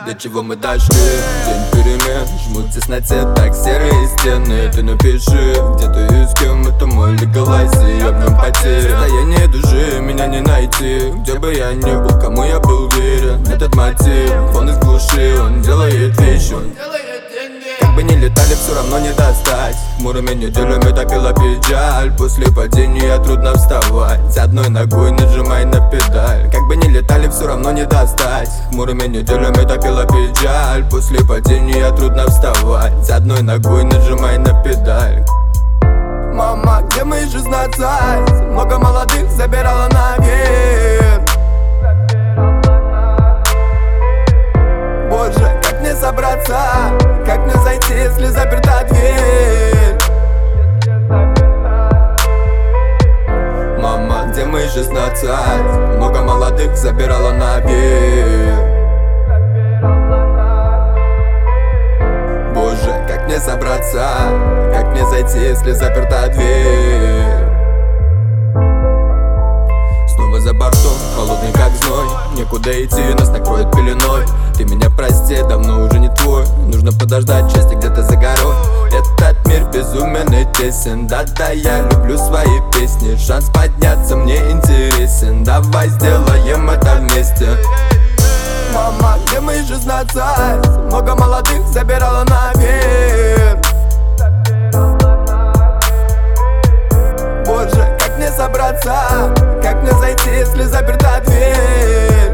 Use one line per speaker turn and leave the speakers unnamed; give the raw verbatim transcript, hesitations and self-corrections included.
до чего мы дошли. День перемен, жмут в тесноте так серые стены. Ты напиши, где ты и с кем, это мой легалайзи. Я в нем потерян, состояние души меня не найти. Где бы я ни был, кому я был верен. Этот мотив, он из глуши, он делает вещи. Как бы ни летали, все равно не достать. Хмурыми неделями топила печаль. После падения трудно вставать, одной ногой нажимай на педаль. Как бы ни летали, все равно не достать. Хмурыми неделями топила печаль. После падения трудно вставать, одной ногой нажимай на педаль. Мама, где мои шестнадцать? Много молодых забирала наверх. Боже, как мне собраться? Как мне зайти, если заперта дверь? Мама, где мои шестнадцать? Много молодых забирала наверх. Боже, как мне собраться? Как мне зайти, если заперта дверь? Снова за бортом, холодный как зной. Некуда идти, нас накроет пеленой. Ты меня прости, давно уже не твой. Нужно подождать, счастье где-то за горой. Этот мир безумен и тесен. Да-да, я люблю свои песни. Шанс подняться мне интересен. Давай сделаем это вместе. Мама, где мои шестнадцать? Много молодых забирала наверх. Боже, как мне собраться? Как мне зайти, если заперта дверь?